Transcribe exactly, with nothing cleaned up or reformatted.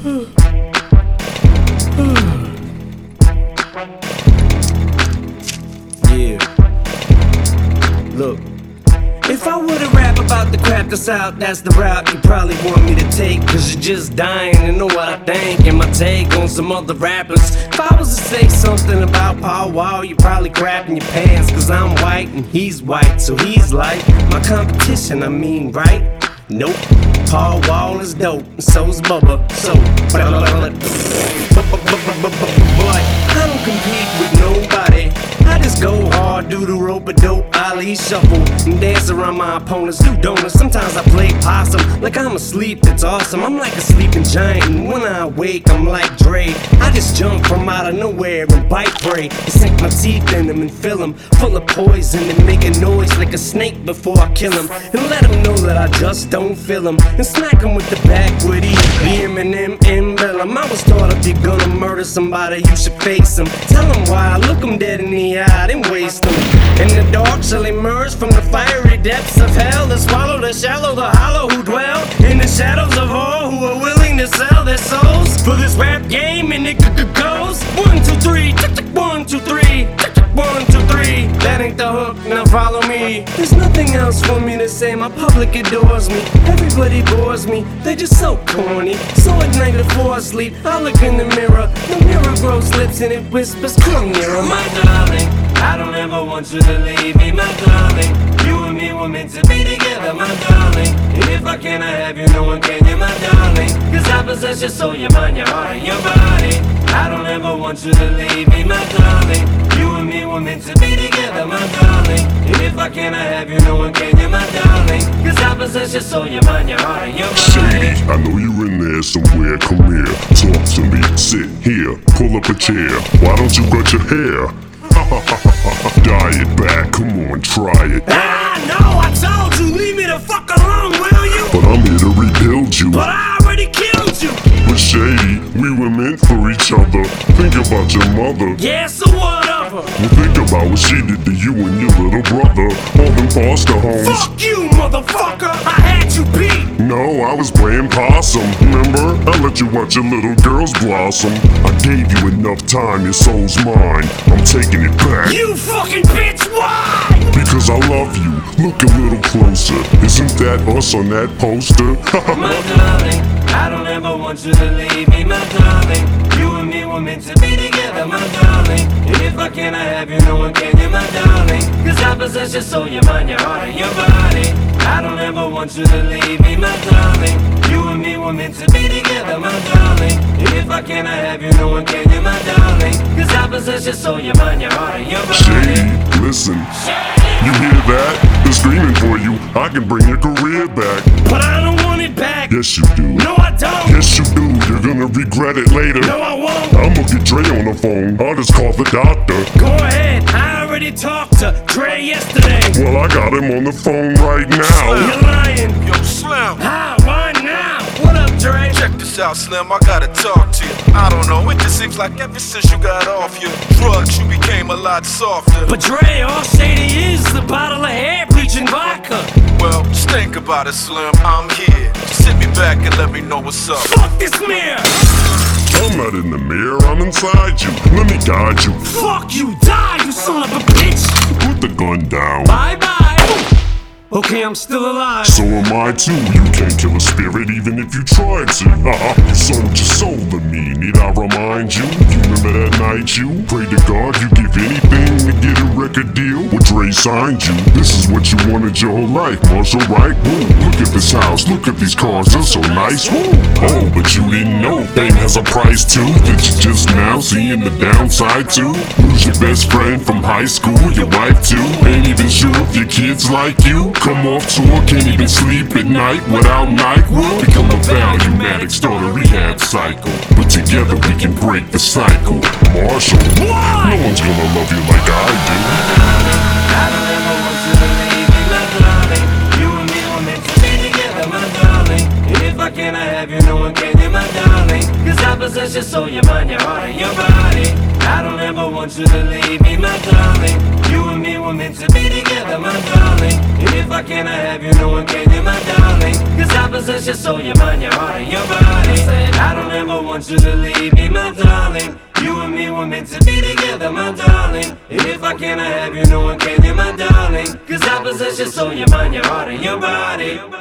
Yeah. Look. If I were to rap about the crap that's out, that's the route you probably want me to take. Cause you're just dying to know what I think and my take on some other rappers. If I was to say something about Paul Wall, you probably crapping your pants. Cause I'm white and he's white, so he's like my competition, I mean, right? Nope, Paul Wall is dope, and so's Bubba, so but I don't compete with nobody. I just go hard, do the rope-a-dope, Ali shuffle, and dance around my opponents, do donuts. Sometimes I play possum, like I'm asleep, it's awesome. I'm like a sleeping giant, and when I wake, I'm like Dre. I just jump from out of nowhere and bite prey, and sink my teeth in them and fill them full of poison, and make a noise like a snake before I kill him, and let them know that I just don't feel them, and smack them with the backwood E, the Eminem emblem. I was taught if you're gonna murder somebody, you should face them. Tell them why, look them dead in the eye, then waste them. In the dark shall emerge from the fiery depths of hell, to swallow the shallow, the hollow who dwell in the shadows of all who are willing to sell their souls for this rap game. And it goes one, two, three, one, two, three, one, two, three. That ain't the hook, now follow me. There's nothing else for me to say, my public adores me. Everybody bores me, they just so corny. So at night before I sleep, I look in the mirror. The mirror grows lips and it whispers, come nearer, my darling. I don't ever want you to leave me, my darling. You and me were meant to be together, my darling. And if I can't have you, no one can, you my darling. Cause I possess your soul, your mind, your heart, and your body. I don't ever want you to leave me, my darling. You and me were meant to be together, my darling. And if I can't have you, no one can, you my darling. Cause I possess your soul, your mind, your heart, and your body. Shady, I know you're in there somewhere, come here. Talk to me, sit here, pull up a chair. Why don't you cut your hair? Dye it back, come on, try it. Ah, no, I told you, leave me the fuck alone, will you? But I'm here to rebuild you. But I already killed you. But Shady, we were meant for each other. Think about your mother. Yeah, so what of her? Well, think about what she did to you and your little brother. All them foster homes. Fuck you, motherfucker, I had you beat. No, I was playing possum, remember? I let you watch your little girls blossom. I gave you enough time, your soul's mine. I'm taking it back. You fucking bitch, why? Because I love you. Look a little closer. Isn't that us on that poster? My darling, I don't ever want you to leave me, my darling. You and me were meant to be together, my darling. And if I can't have you, no one can, you my darling. Cause I possess your soul, your mind, your heart, and your body. I don't ever want you to leave me, my darling. You and me were meant to be together, my darling. And if I can't have you, no one can, you my darling. Cause I possess your soul, your mind, your heart, and your body. Shady, listen. You hear that? They're screaming for you. I can bring your career back. But I don't want it back. Yes, you do. No, I don't. Yes, you do. You're gonna regret it later. No, I won't. I'ma get Dre on the phone. I'll just call the doctor. Go ahead. I already talked to Dre yesterday. Well, I got him on the phone right now. You're lying. Yo, Slim. How? Why now? What up, Dre? Check this out, Slim. I gotta talk to you. I don't know, it just seems like ever since you got off your drugs, you became a lot softer. But Dre, all Shady is a bottle of hair bleaching vodka. Well, just think about it, Slim. I'm here. Just sit me back and let me know what's up. Fuck this mirror! I'm not in the mirror, I'm inside you. Let me guide you. Fuck you, die, you son of a bitch! Put the gun down. Bye bye! Okay, I'm still alive. So am I too. You can't kill a spirit even if you tried to. Uh-uh. You sold your soul to me. Need I remind you? You remember that night you prayed to God you give anything to get a record deal? Well, Dre signed you. This is what you wanted your whole life. Marshall, right? Woo. Look at this house. Look at these cars. They're so nice. Woo. Oh, but you didn't know fame has a price too. That you just now seeing the downside too. Lose your best friend from high school. Your wife too. Ain't even sure if your kids like you. Come off tour, can't even sleep at night without NyQuil. Become a valuematic, start a rehab cycle. But together we can break the cycle. Marshall, Why? no one's gonna love you like I do. I don't ever want you to leave me, my darling. You and me were meant to be together, my darling. And if I can't have you, no one can, you my darling. Cause I possess your soul, your mind, your heart, and your body. I don't ever want you to leave me, my darling. You and me were meant to be together, my darling. And if I can't have you, no one can, you my darling. Cause I possess your soul, your mind, your heart, and your body. I don't ever want you to leave me, my darling. You and me were meant to be together, my darling. And if I cannot have you, no one can, you're my darling. Cause I possess your soul, your mind, your heart, and your body.